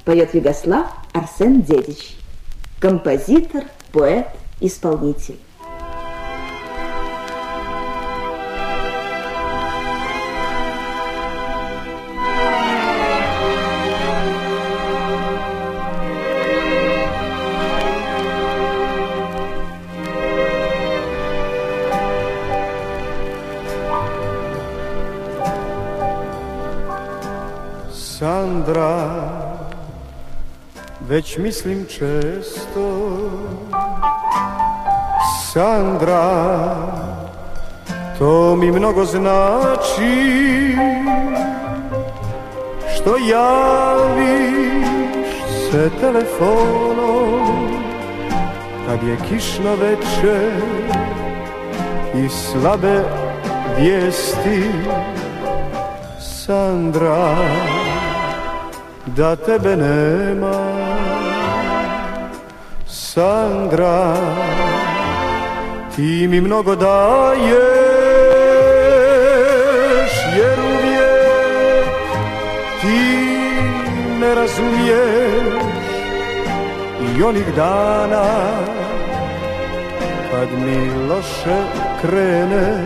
Поет Югослав Арсен Дедич. Композитор, поэт, исполнитель. Sandra, već mislim često, Sandra, to mi mnogo znači, što javiš se telefonom, kad je kišno večer i slabe vijesti. Sandra, da tebe nema, Sandra, ti mi mnogo daješ, jer uvijek ti me razumiješ i onih dana kad mi loše krene,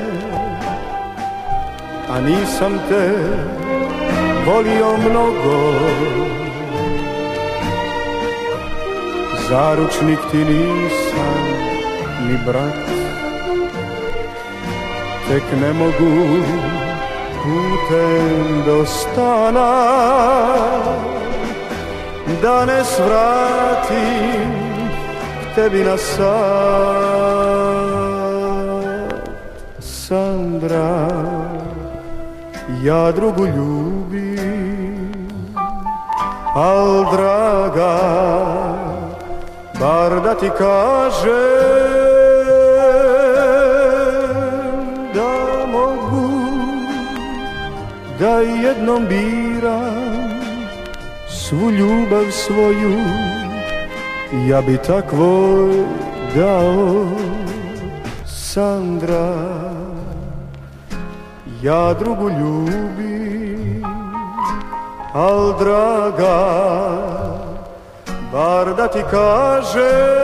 a nisam te volio mnogo. Zaručnik ti nisam ni brat, tek ne mogu putem do stana da ne svratim k tebi na sat. Sandra, ja drugu ljubim, al draga, bar da ti kažem da mogu da jednom biram svu ljubav svoju, ja bi takvoj dao. Sandra, ja drugu ljubim, al draga, bar da ti kažem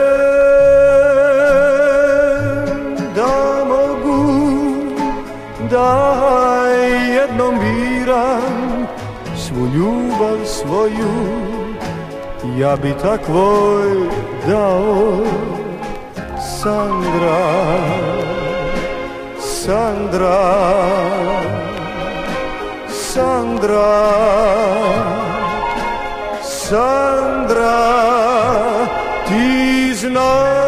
da mogu da jednom biram svu ljubav svoju, ja bi takvoj dao. Sandra, Sandra, Sandra, Sandra, ti znaš.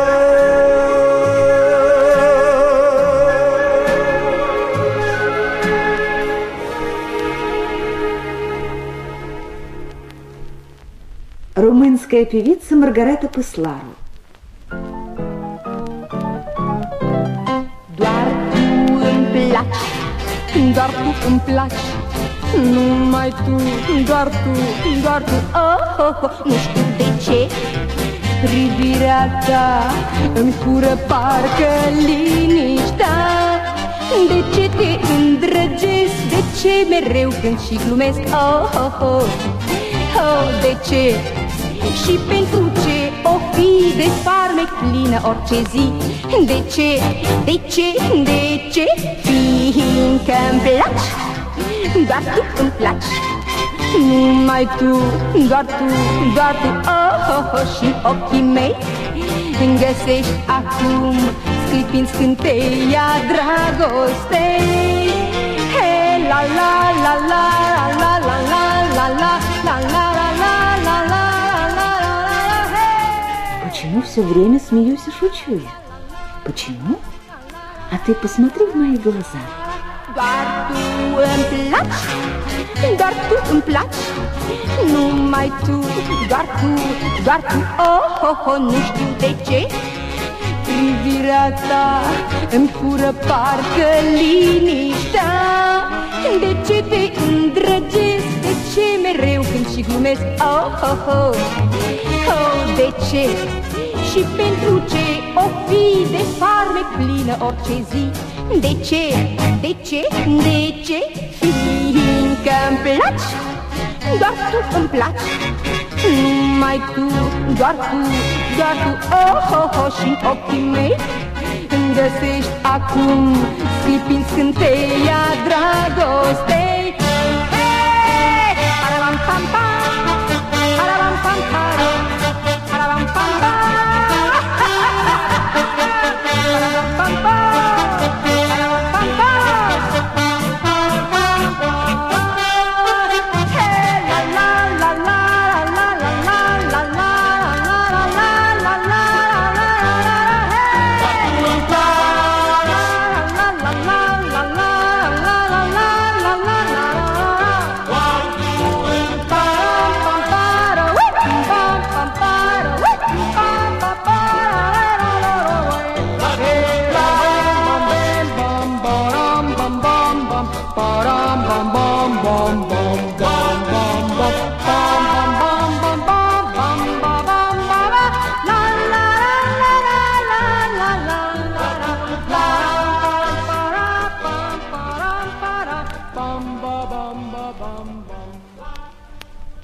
Румынская певица Маргарета Păslaru. Doar tu îmi placi, numai tu, doar tu, doar tu, oh, oh, oh. Nu știu de ce privirea ta îmi fură parcă liniștea. De ce te îndrăgesc, de ce mereu când și glumesc, oh, oh, oh, oh. De ce și pentru ce o fi de farmec plină orice zi. De ce, de ce, de ce? Fiindcă îmi placi, doar tu îmi placi, numai tu, doar tu, doar tu, oh, oh, oh. Și ochii mei îmi găsești acum sclipind scânteia dragostei. Hey, la la la la la la la la la la la la la la la. Почему все время смеюсь и шучу я? Почему? А ты посмотри в мои глаза. Doar tu îmi placi, doar tu îmi placi, numai tu, doar tu, doar tu, oh, oh, oh. Nu știu de ce privirea ta îmi fură parcă liniștea. De ce te îndrăgesc, de ce mereu când și glumesc, oh, oh, oh, oh. De ce și pentru ce o fi de farmec plină orice zi. De ce, de ce, de ce? Fiindcă îmi placi, doar tu îmi placi, numai tu, doar tu, doar tu, oh, oh, oh, și-n ochii mei îmi găsești acum, scripind scânteia dragostei. Hey! Paralam pam pam, paralam pam pam, paralam pam pam, paralam pam pam, paralam pam pam. Bum ba bum ba bum.